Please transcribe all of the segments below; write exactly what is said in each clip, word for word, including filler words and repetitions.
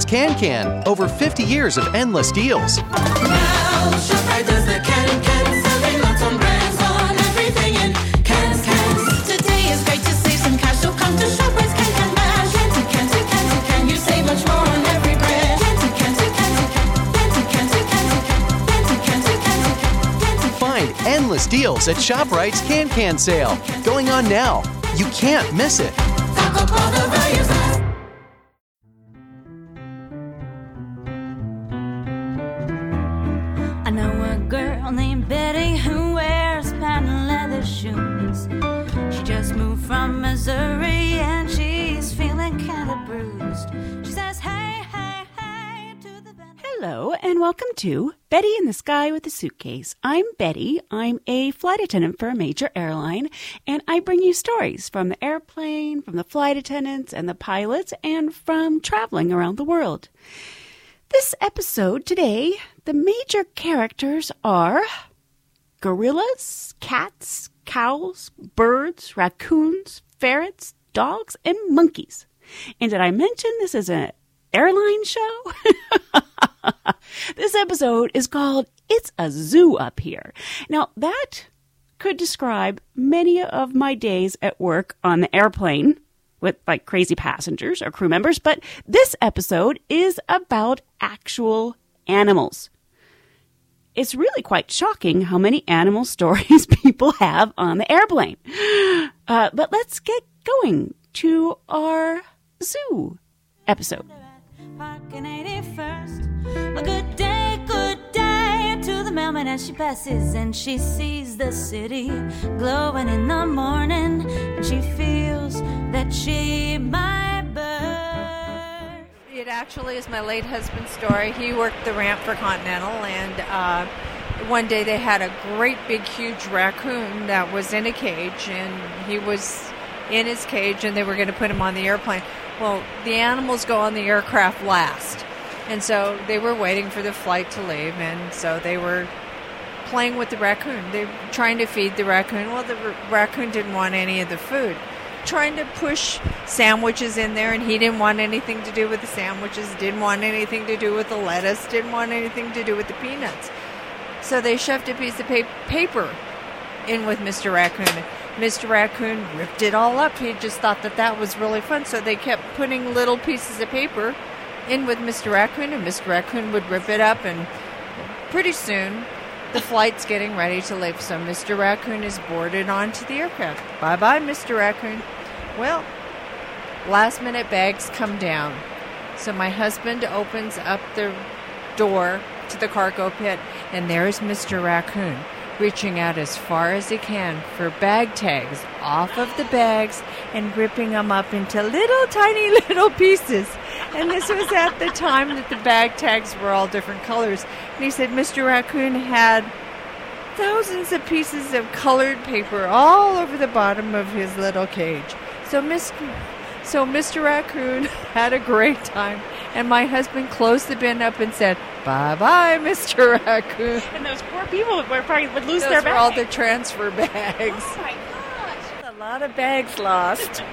ShopRite's Can-Can. Over fifty years of endless deals. Now, ShopRite does the can-can, serving lots on brands on everything in cans, cans. Today is great to save some cash, so come to ShopRite's Can-Can Bash. Can to can to can to can, you save much more on every brand. Can to can to can to can, can to can to can to can, can to can to can to can, can to. Find endless deals at ShopRite's Can-Can sale. Going on now. You can't miss it. Stock up all the values last. I know a girl named Betty who wears patent leather shoes. She just moved from Missouri and she's feeling kind of bruised. She says, hey, hey, hey, to the vendor. Hello, and welcome to Betty in the Sky with a Suitcase. I'm Betty. I'm a flight attendant for a major airline, and I bring you stories from the airplane, from the flight attendants and the pilots, and from traveling around the world. This episode today, the major characters are gorillas, cats, cows, birds, raccoons, ferrets, dogs, and monkeys. And did I mention this is an airline show? This episode is called It's a Zoo Up Here. Now, that could describe many of my days at work on the airplane with like crazy passengers or crew members, but this episode is about actual animals. It's really quite shocking how many animal stories people have on the airplane. Uh, but let's get going to our zoo episode. Parking eighty-first. A good day, good day to the mailman as she passes and she sees the city glowing in the morning and she feels that she might burn. It actually is my late husband's story. He worked the ramp for Continental, and uh, one day they had a great big huge raccoon that was in a cage, and he was in his cage and they were going to put him on the airplane. Well, the animals go on the aircraft last, and so they were waiting for the flight to leave, and so they were playing with the raccoon. They were trying to feed the raccoon. Well, the r- raccoon didn't want any of the food. Trying to push sandwiches in there, and he didn't want anything to do with the sandwiches, didn't want anything to do with the lettuce, didn't want anything to do with the peanuts. So they shoved a piece of pa- paper in with Mister Raccoon. Mister Raccoon ripped it all up. He just thought that that was really fun, so they kept putting little pieces of paper in with Mister Raccoon, and Mister Raccoon would rip it up, and pretty soon the flight's getting ready to leave, so Mister Raccoon is boarded onto the aircraft. Bye-bye, Mister Raccoon. Well, last-minute bags come down, so my husband opens up the door to the cargo pit, and there's Mister Raccoon reaching out as far as he can for bag tags off of the bags and ripping them up into little tiny little pieces. And this was at the time that the bag tags were all different colors. And he said Mister Raccoon had thousands of pieces of colored paper all over the bottom of his little cage. So Miss So Mister Raccoon had a great time, and my husband closed the bin up and said, "Bye-bye, Mister Raccoon." And those poor people would probably would lose Those their were bags. all the transfer bags. Oh my gosh. A lot of bags lost.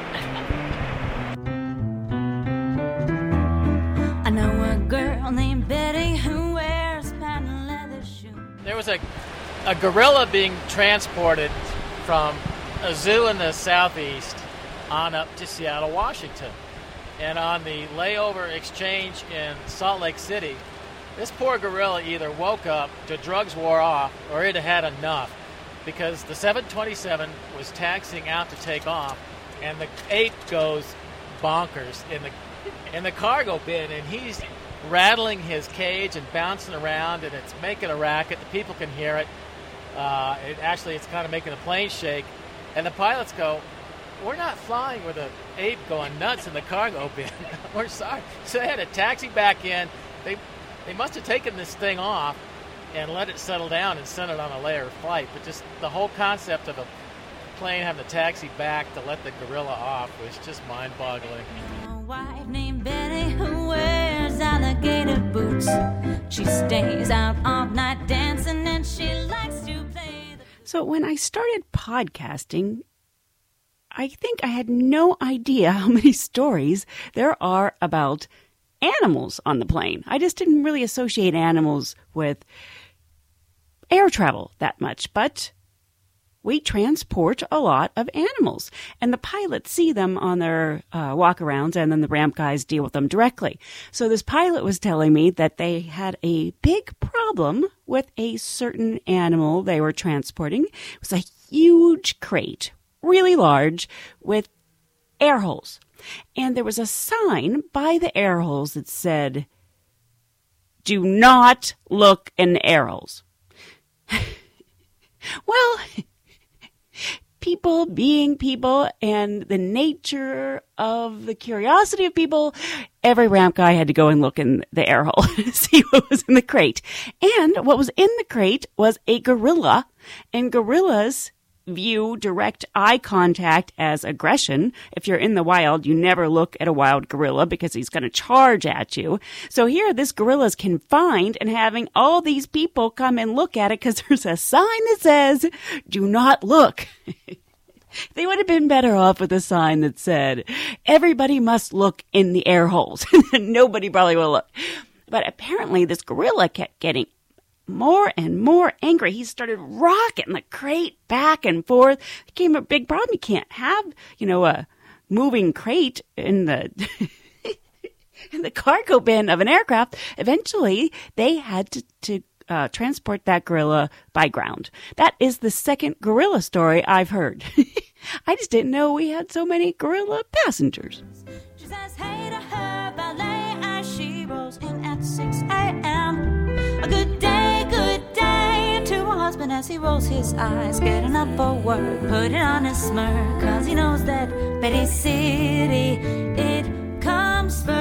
I know a girl named Betty who wears patent leather shoes. There was a, a gorilla being transported from a zoo in the southeast on up to Seattle, Washington. And on the layover exchange in Salt Lake City, this poor gorilla either woke up, the drugs wore off, or it had enough, because the seven twenty-seven was taxiing out to take off, and the ape goes bonkers in the in the cargo bin, and he's rattling his cage and bouncing around, and it's making a racket. The people can hear it. Uh, it actually, it's kind of making the plane shake. And the pilots go, "We're not flying with an ape going nuts in the cargo bin. We're sorry." So they had to taxi back in. They they must have taken this thing off and let it settle down and sent it on a later flight. But just the whole concept of a plane having to taxi back to let the gorilla off was just mind-boggling. A wife named Betty who wears alligator boots. She stays out all night dancing and she likes to play the... So when I started podcasting, I think I had no idea how many stories there are about animals on the plane. I just didn't really associate animals with air travel that much, but we transport a lot of animals, and the pilots see them on their uh, walk-arounds, and then the ramp guys deal with them directly. So this pilot was telling me that they had a big problem with a certain animal they were transporting. It was a huge crate, really large, with air holes. And there was a sign by the air holes that said, "Do not look in the air holes." Well, people being people and the nature of the curiosity of people, every ramp guy had to go and look in the air hole to see what was in the crate. And what was in the crate was a gorilla, and gorillas view direct eye contact as aggression. If you're in the wild, you never look at a wild gorilla because he's going to charge at you. So here, this gorilla's confined and having all these people come and look at it because there's a sign that says, "Do not look." They would have been better off with a sign that said, "Everybody must look in the air holes." Nobody probably will look. But apparently this gorilla kept getting more and more angry. He started rocking the crate back and forth. It became a big problem. You can't have, you know, a moving crate in the in the cargo bin of an aircraft. Eventually, they had to, to uh, transport that gorilla by ground. That is the second gorilla story I've heard. I just didn't know we had so many gorilla passengers. She says hey to her ballet as she rolls in at six a.m. A good day, good day to her husband as he rolls his eyes, getting up for work, put it on a smirk, cause he knows that Betty City, it comes first.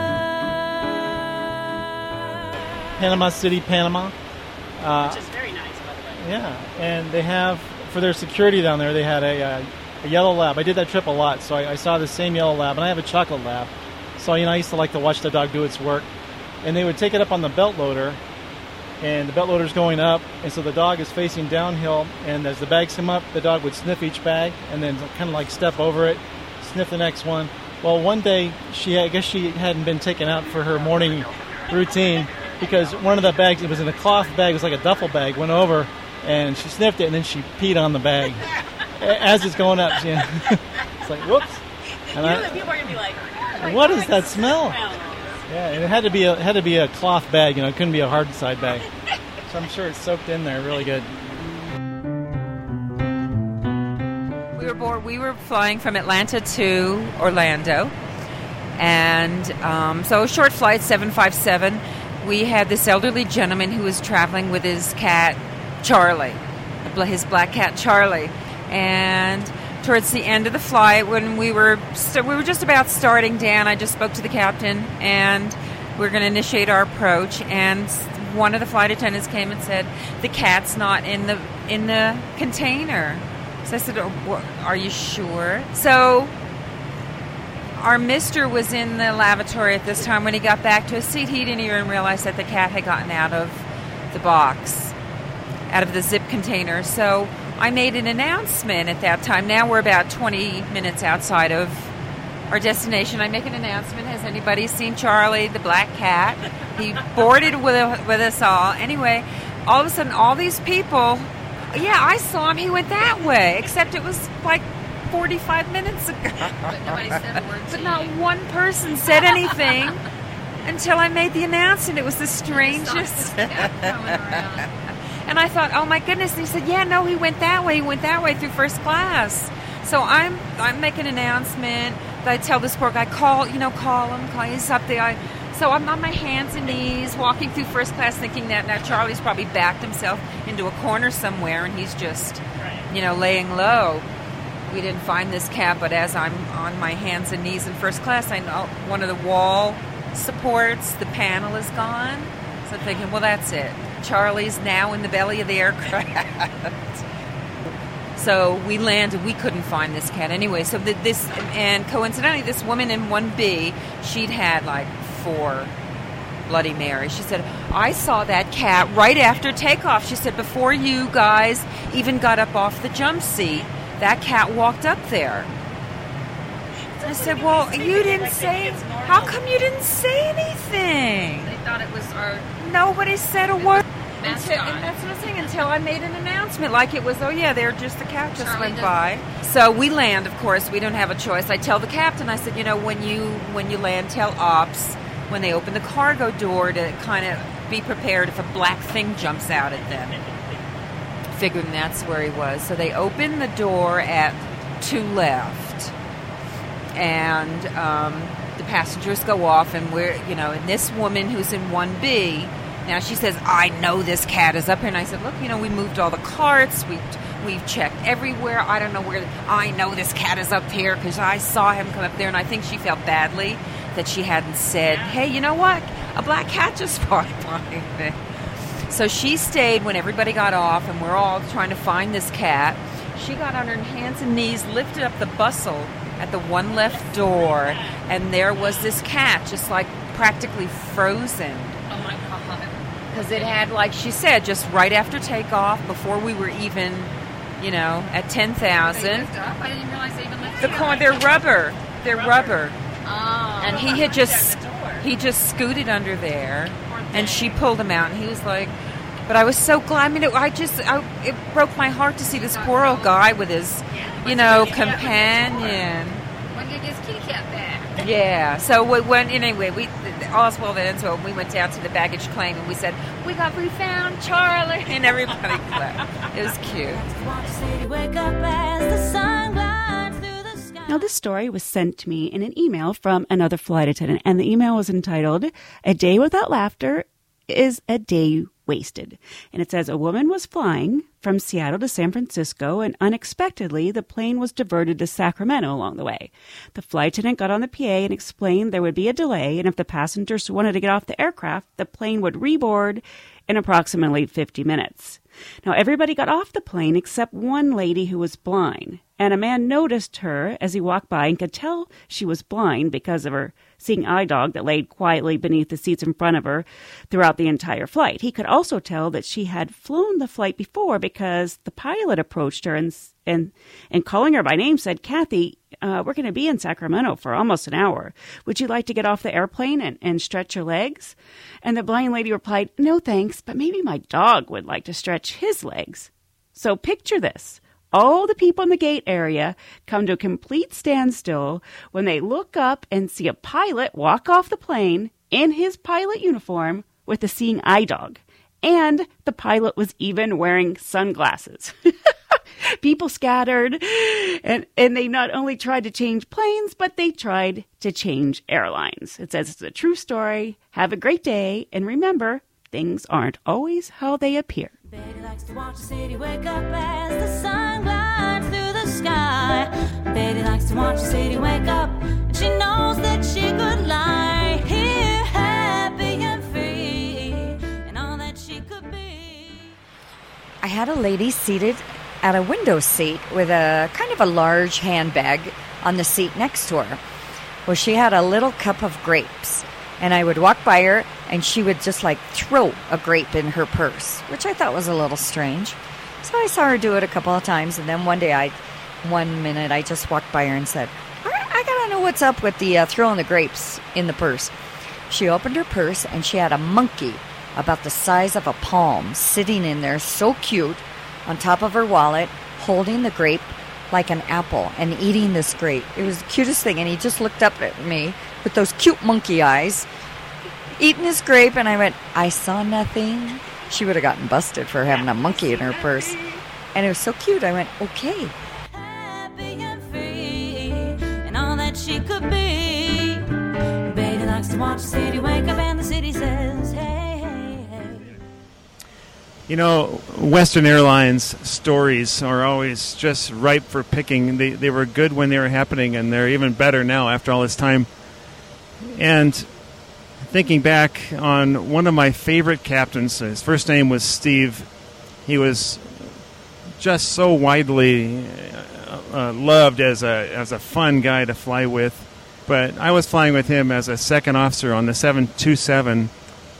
Panama City, Panama. Uh, Which is very nice, by the way. Yeah, and they have, for their security down there, they had a, uh, a yellow lab. I did that trip a lot, so I, I saw the same yellow lab, and I have a chocolate lab. So, you know, I used to like to watch the dog do its work. And they would take it up on the belt loader, and the belt loader's going up, and so the dog is facing downhill, and as the bags come up, the dog would sniff each bag, and then kind of like step over it, sniff the next one. Well, one day, she I guess she hadn't been taken out for her morning routine, because one of the bags, it was in a cloth bag, it was like a duffel bag, went over, and she sniffed it, and then she peed on the bag as it's going up. You know? It's like, whoops. And You I, know that people are going to be like, what is that smell? Yeah, and it had to be a it had to be a cloth bag, you know, it couldn't be a hard side bag. So I'm sure it's soaked in there really good. We were born, we were flying from Atlanta to Orlando, and um, so a short flight, seven five seven. We had this elderly gentleman who was traveling with his cat Charlie, his black cat Charlie, and towards the end of the flight, when we were so we were just about starting down, I just spoke to the captain, and we were going to initiate our approach. And one of the flight attendants came and said, "The cat's not in the in the container." So I said, oh, wh- "Are you sure?" So our mister was in the lavatory at this time. When he got back to his seat, he didn't even realize that the cat had gotten out of the box, out of the zip container. So I made an announcement at that time. Now we're about twenty minutes outside of our destination. I make an announcement. Has anybody seen Charlie, the black cat? He boarded with, with us all. Anyway, all of a sudden, all these people, yeah, I saw him. He went that way, except it was like forty-five minutes ago. But nobody said a word to But you. not one person said anything until I made the announcement. It was the strangest. And I thought, oh my goodness. And he said, yeah, no, he went that way. He went that way through first class. So I'm I'm making an announcement. I tell this poor guy, call, you know, call him. Call, he's up there. I, so I'm on my hands and knees walking through first class thinking that now Charlie's probably backed himself into a corner somewhere and he's just, you know, laying low. We didn't find this cat, but as I'm on my hands and knees in first class, I know one of the wall supports, the panel is gone. So I'm thinking, well, that's it. Charlie's now in the belly of the aircraft. So we landed. We couldn't find this cat anyway. So the, this, and coincidentally, this woman in one B, she'd had like four Bloody Marys. She said, I saw that cat right after takeoff. She said, before you guys even got up off the jump seat, that cat walked up there. It's I said, well, you didn't say, how come you didn't say anything? They thought it was our Nobody said a word. mascot. Until, and that's what I'm saying, until I made an announcement, like it was, oh yeah, they're just, the cat just Charlie went doesn't- by. So we land, of course, we don't have a choice. I tell the captain, I said, you know, when you when you land, tell ops, when they open the cargo door, to kind of be prepared if a black thing jumps out at them. Figuring that's where he was. So they open the door at two left. And um, the passengers go off, and we're, you know, and this woman who's in one B, now she says, I know this cat is up here. And I said, look, you know, we moved all the carts, we, we've checked everywhere. I don't know where, I know this cat is up here because I saw him come up there. And I think she felt badly that she hadn't said, hey, you know what? A black cat just fought by there. So she stayed when everybody got off, and we're all trying to find this cat. She got on her hands and knees, lifted up the bustle at the one left door, and there was this cat just like practically frozen. Oh my God. Because it had, like she said, just right after takeoff, before we were even, you know, at ten They thousand. lift up? I didn't realize they even lifted The up. car, they're rubber. They're rubber. Oh. And he had just he just scooted under there, and she pulled him out, and he was like, but I was so glad. I mean, it, I just I, it broke my heart to see this poor old guy with his, you know, companion. When you get his kitty cat back. Yeah. So we went anyway. We Oswald and Enzo. We went down to the baggage claim, and we said, we got we found Charlie, and everybody clapped. It was cute. Watch the city wake up as the sun glides through the sky. Now, this story was sent to me in an email from another flight attendant, and the email was entitled, A Day Without Laughter is a Day Wasted. And it says, a woman was flying from Seattle to San Francisco, and unexpectedly, the plane was diverted to Sacramento along the way. The flight attendant got on the P A and explained there would be a delay, and if the passengers wanted to get off the aircraft, the plane would reboard in approximately fifty minutes. Now, everybody got off the plane except one lady who was blind, and a man noticed her as he walked by and could tell she was blind because of her seeing eye dog that laid quietly beneath the seats in front of her throughout the entire flight. He could also tell that she had flown the flight before because the pilot approached her and and and calling her by name said, Kathy, uh, we're going to be in Sacramento for almost an hour. Would you like to get off the airplane and, and stretch your legs? And the blind lady replied, no thanks, but maybe my dog would like to stretch his legs. So picture this. All the people in the gate area come to a complete standstill when they look up and see a pilot walk off the plane in his pilot uniform with a seeing eye dog. And the pilot was even wearing sunglasses. People scattered, and, and they not only tried to change planes, but they tried to change airlines. It says it's a true story. Have a great day, and remember, things aren't always how they appear. Betty likes to watch the city wake up as the sun glides through the sky. Betty likes to watch the city wake up, and she knows that she could lie here happy and free, and all that she could be. I had a lady seated at a window seat with a kind of a large handbag on the seat next to her. Well, she had a little cup of grapes, and I would walk by her, and she would just like throw a grape in her purse, which I thought was a little strange. So I saw her do it a couple of times, and then one day, I, one minute, I just walked by her and said, I, I gotta know what's up with the uh, throwing the grapes in the purse. She opened her purse, and she had a monkey about the size of a palm sitting in there, so cute, on top of her wallet, holding the grape like an apple and eating this grape. It was the cutest thing, and he just looked up at me with those cute monkey eyes, eating his grape, and I went, I saw nothing. She would have gotten busted for having a monkey in her purse. And it was so cute. I went, okay. Happy and free, and all that she could be. Betty likes to watch the city wake up, and the city says, hey, hey, hey. You know, Western Airlines stories are always just ripe for picking. They they were good when they were happening, and they're even better now after all this time. And thinking back on one of my favorite captains, his first name was Steve. He was just so widely uh, loved as a as a fun guy to fly with. But I was flying with him as a second officer on the seven twenty-seven,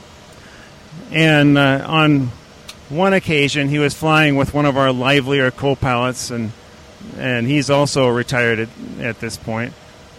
and uh, on one occasion, he was flying with one of our livelier co-pilots, and and he's also retired at, at this point.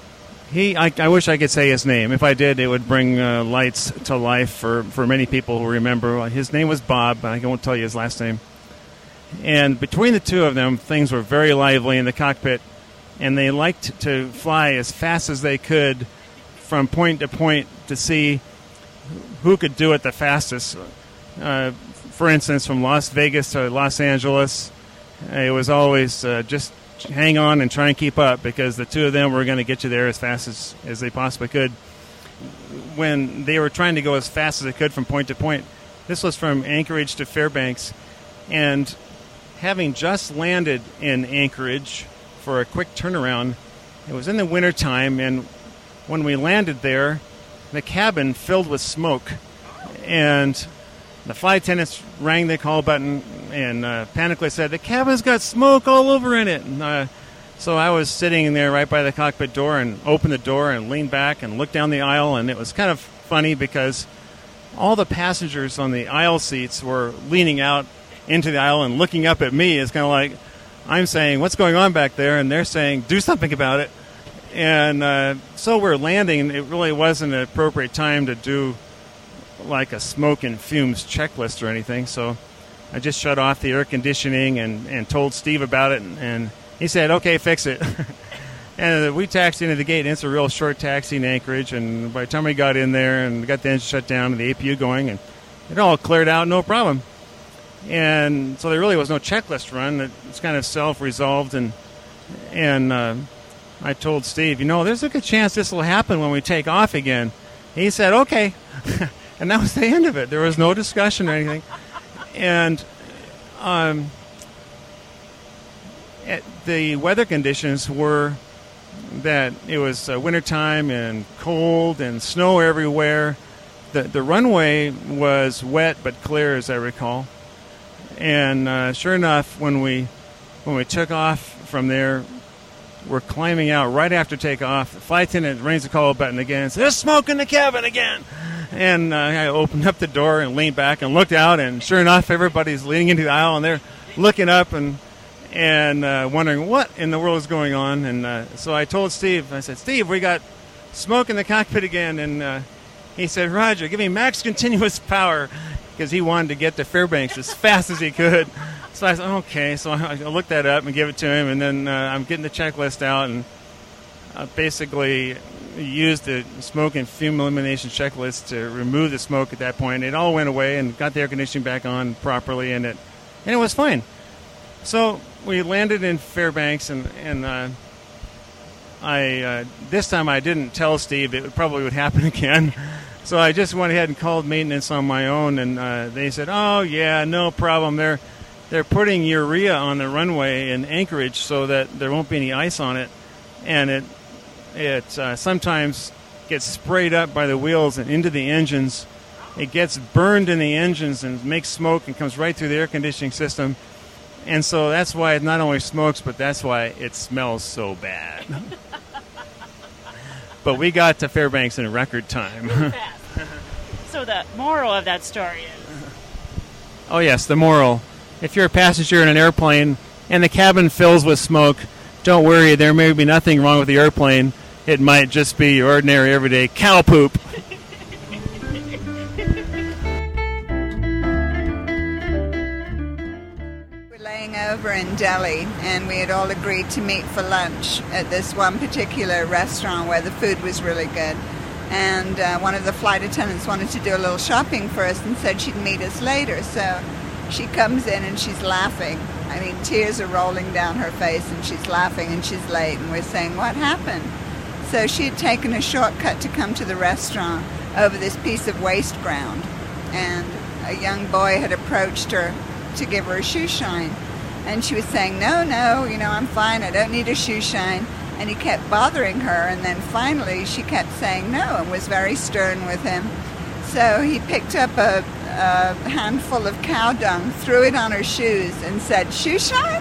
he, I, I wish I could say his name. If I did, it would bring uh, lights to life for, for many people who remember. His name was Bob, but I won't tell you his last name. And between the two of them, things were very lively in the cockpit, and they liked to fly as fast as they could from point to point to see who could do it the fastest. Uh, for instance, from Las Vegas to Los Angeles, it was always uh, just hang on and try and keep up, because the two of them were going to get you there as fast as, as they possibly could. When they were trying to go as fast as they could from point to point, this was from Anchorage to Fairbanks, and having just landed in Anchorage for a quick turnaround, it was in the wintertime, and when we landed there, the cabin filled with smoke, and the flight attendants rang the call button and uh, panically said, "The cabin's got smoke all over in it." And, uh, so I was sitting there right by the cockpit door and opened the door and leaned back and looked down the aisle, and it was kind of funny because all the passengers on the aisle seats were leaning out into the aisle and looking up at me. It's kind of like I'm saying, "What's going on back there?" And they're saying, "Do something about it." And uh, so we're landing. It really wasn't an appropriate time to do like a smoke and fumes checklist or anything, so I just shut off the air conditioning and, and told Steve about it, and, and he said, "Okay, fix it." And we taxied into the gate, and it's a real short taxi in Anchorage, and by the time we got in there and got the engine shut down and the A P U going, and it all cleared out, no problem. And so there really was no checklist run. It's kind of self-resolved, and and uh, I told Steve, you know, there's a good chance this will happen when we take off again. He said, "Okay." And that was the end of it. There was no discussion or anything. And um, the weather conditions were that it was uh, wintertime and cold and snow everywhere. The, the runway was wet but clear, as I recall. And uh, sure enough, when we when we took off from there, we're climbing out right after takeoff. The flight attendant rings the call button again and says, "There's smoke in the cabin again." And uh, I opened up the door and leaned back and looked out, and sure enough, everybody's leaning into the aisle, and they're looking up and and uh, wondering what in the world is going on. And uh, so I told Steve, I said, "Steve, we got smoke in the cockpit again." And uh, he said, "Roger, give me max continuous power," because he wanted to get to Fairbanks as fast as he could. So I said, "Okay." So I, I looked that up and gave it to him, and then uh, I'm getting the checklist out, and uh, basically used the smoke and fume elimination checklist to remove the smoke at that point. It all went away and got the air conditioning back on properly, and it and it was fine. So we landed in Fairbanks, and and uh, I uh, this time I didn't tell Steve it probably would happen again. So I just went ahead and called maintenance on my own, and uh, they said, "Oh yeah, no problem. They're they're putting urea on the runway in Anchorage so that there won't be any ice on it, and it." It uh, sometimes gets sprayed up by the wheels and into the engines. It gets burned in the engines and makes smoke and comes right through the air conditioning system. And so that's why it not only smokes, but that's why it smells so bad. But we got to Fairbanks in record time. So the moral of that story is? Oh, yes, the moral. If you're a passenger in an airplane and the cabin fills with smoke, don't worry, there may be nothing wrong with the airplane. It might just be your ordinary, everyday cow poop. We're laying over in Delhi, and we had all agreed to meet for lunch at this one particular restaurant where the food was really good. And uh, one of the flight attendants wanted to do a little shopping for us and said she'd meet us later. So she comes in and she's laughing. I mean, tears are rolling down her face, and she's laughing, and she's late, and we're saying, "What happened?" So she had taken a shortcut to come to the restaurant over this piece of waste ground, and a young boy had approached her to give her a shoe shine, and she was saying, "No, no, you know, I'm fine, I don't need a shoe shine," and he kept bothering her, and then finally she kept saying no and was very stern with him. So he picked up a a handful of cow dung, threw it on her shoes, and said, "Shoe shine?"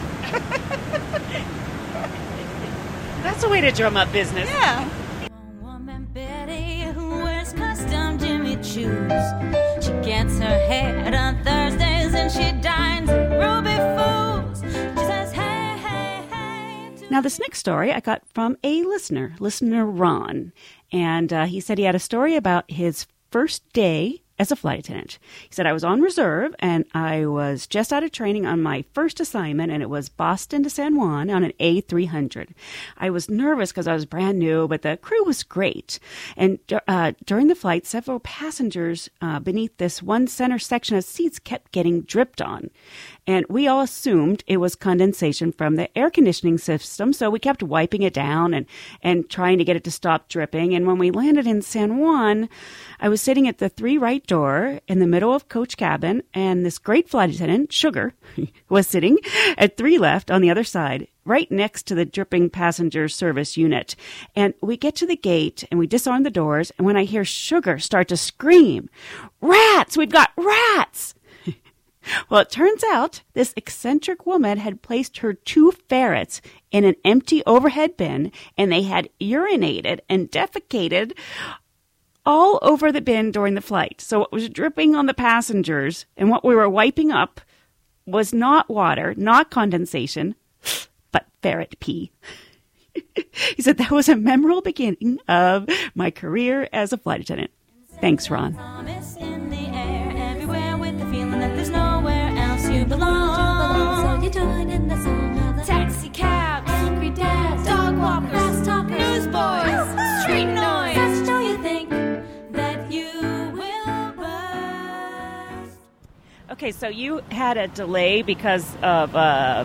That's a way to drum up business. Yeah. One woman, Betty, who wears custom Jimmy Choos. She gets her hair done Thursdays and she dines at Ruby Foods. She says, "Hey, hey, hey." Now, this next story I got from a listener, listener Ron. And uh, he said he had a story about his first day as a flight attendant. He said, I was on reserve and I was just out of training on my first assignment, and it was Boston to San Juan on an A three hundred. I was nervous because I was brand new, but the crew was great. And uh, during the flight, several passengers uh, beneath this one center section of seats kept getting dripped on. And we all assumed it was condensation from the air conditioning system, so we kept wiping it down and, and trying to get it to stop dripping. And when we landed in San Juan, I was sitting at the three right door in the middle of coach cabin, and this great flight attendant, Sugar, was sitting at three left on the other side, right next to the dripping passenger service unit. And we get to the gate, and we disarm the doors, and when I hear Sugar start to scream, "Rats! We've got rats!" Well, it turns out this eccentric woman had placed her two ferrets in an empty overhead bin, and they had urinated and defecated all over the bin during the flight. So it was dripping on the passengers, and what we were wiping up was not water, not condensation, but ferret pee. He said that was a memorable beginning of my career as a flight attendant. Thanks, Ron. In the air, everywhere with the feeling that there's nowhere else you belong. So you join in the song of the taxi cabs, angry dads, dog walkers, fast talkers, newsboys, street noise. That's so you think that you will burst. Okay, so you had a delay because of uh,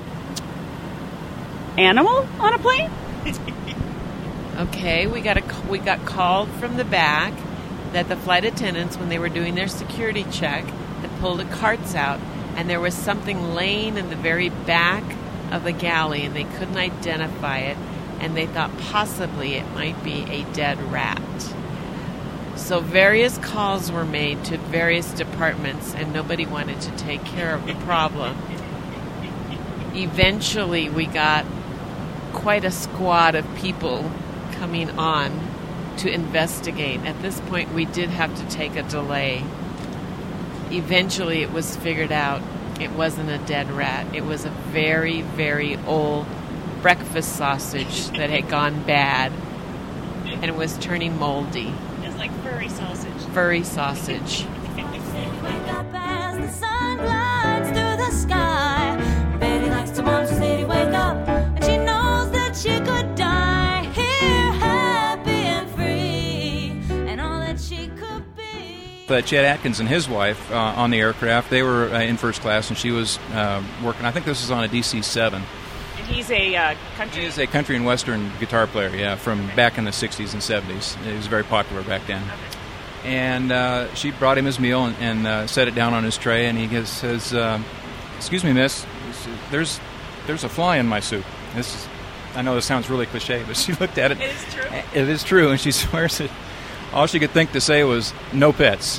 animal on a plane? Okay, we got a we got called from the back that the flight attendants, when they were doing their security check, had pulled the carts out, and there was something laying in the very back of the galley, and they couldn't identify it, and they thought possibly it might be a dead rat. So various calls were made to various departments, and nobody wanted to take care of the problem. Eventually, we got quite a squad of people coming on to investigate. At this point, we did have to take a delay. Eventually, it was figured out it wasn't a dead rat. It was a very, very old breakfast sausage that had gone bad, and it was turning moldy. It's like furry sausage. Furry sausage. Wake up as the sun glides through the sky. Betty likes to watch the city wake up, and she knows that she could die here, happy and free, and all that she could be. But Chet Atkins and his wife uh, on the aircraft, they were uh, in first class, and she was uh, working, I think this was on a D C seven. And he's a uh, country? He is a country and western guitar player, yeah, from back in the sixties and seventies. He was very popular back then. And uh, she brought him his meal and, and uh, set it down on his tray, and he goes, says, uh, excuse me, miss, there's there's a fly in my soup. This is, I know this sounds really cliche, but she looked at it. It is true. It is true, and she swears that all she could think to say was, no pets.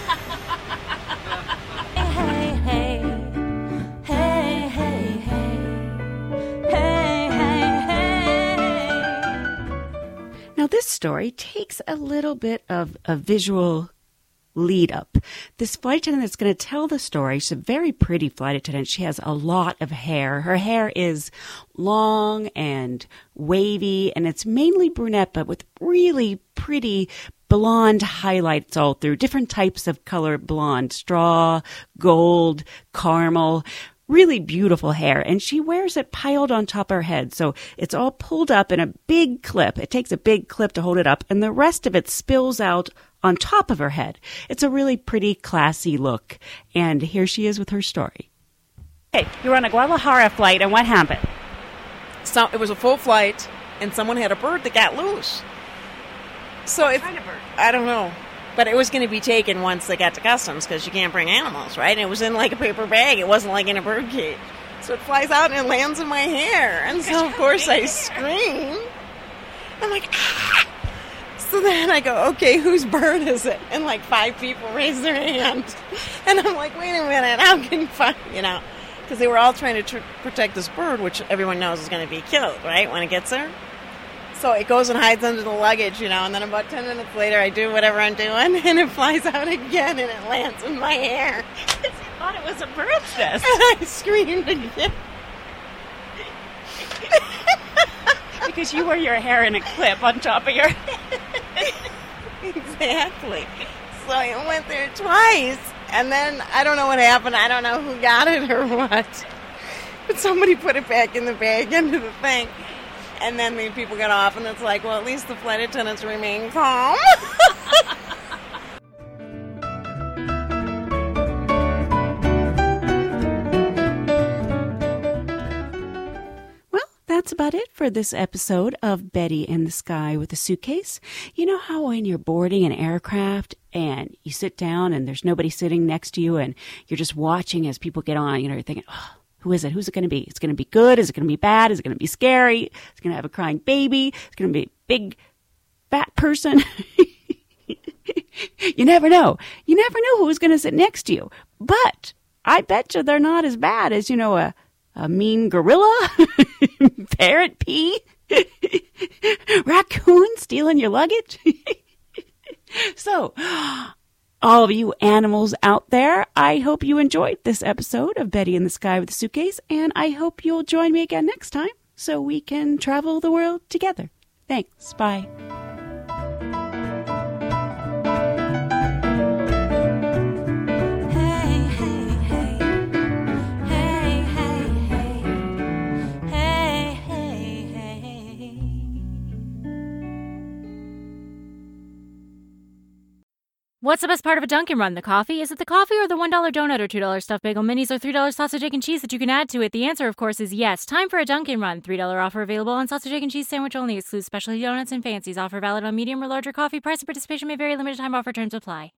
Hey, hey, hey, hey, hey, hey, hey, hey. Now, this story takes a little bit of a visual lead up. This flight attendant that's going to tell the story, she's a very pretty flight attendant. She has a lot of hair. Her hair is long and wavy, and it's mainly brunette, but with really pretty blonde highlights all through, different types of color blonde, straw, gold, caramel. Really beautiful hair, and she wears it piled on top of her head, so it's all pulled up in a big clip. It takes a big clip to hold it up, and the rest of it spills out on top of her head. It's a really pretty, classy look, and here she is with her story. Hey, you were on a Guadalajara flight, and what happened? So it was a full flight, and someone had a bird that got loose. So What it, kind of bird? I don't know. But it was going to be taken once they got to customs, because you can't bring animals, right? And it was in like a paper bag. It wasn't like in a bird cage. So it flies out and it lands in my hair. And so, of course, I scream. I'm like, ah! So then I go, okay, whose bird is it? And like five people raise their hand. And I'm like, wait a minute, how can you find, you know? Because they were all trying to tr- protect this bird, which everyone knows is going to be killed, right, when it gets there. So it goes and hides under the luggage, you know, and then about ten minutes later I do whatever I'm doing, and it flies out again, and it lands in my hair. I thought it was a bird's nest. And I screamed again. because you wear your hair in a clip on top of your head. Exactly. So I went there twice, and then I don't know what happened. I don't know who got it or what. But somebody put it back in the bag into the thing. And then the people got off, and it's like, well, at least the flight attendants remain calm. That's about it for this episode of Betty in the Sky with a Suitcase. You know how when you're boarding an aircraft and you sit down and there's nobody sitting next to you and you're just watching as people get on, you know, you're thinking, oh, who is it? Who's it going to be? It's going to be good? Is it going to be bad? Is it going to be scary? It's going to have a crying baby? It's going to be a big, fat person? You never know. You never know who's going to sit next to you. But I bet you they're not as bad as, you know, a A mean gorilla, parrot pee, raccoon stealing your luggage. So, all of you animals out there, I hope you enjoyed this episode of Betty in the Sky with a Suitcase, and I hope you'll join me again next time so we can travel the world together. Thanks. Bye. What's the best part of a Dunkin' Run? The coffee? Is it the coffee or the one dollar donut or two dollar stuffed bagel minis or three dollar sausage, egg, and cheese that you can add to it? The answer, of course, is yes. Time for a Dunkin' Run. three dollar offer available on sausage, egg, and cheese sandwich only. Excludes specialty donuts and fancies. Offer valid on medium or larger coffee. Price and participation may vary. Limited time offer. Terms apply.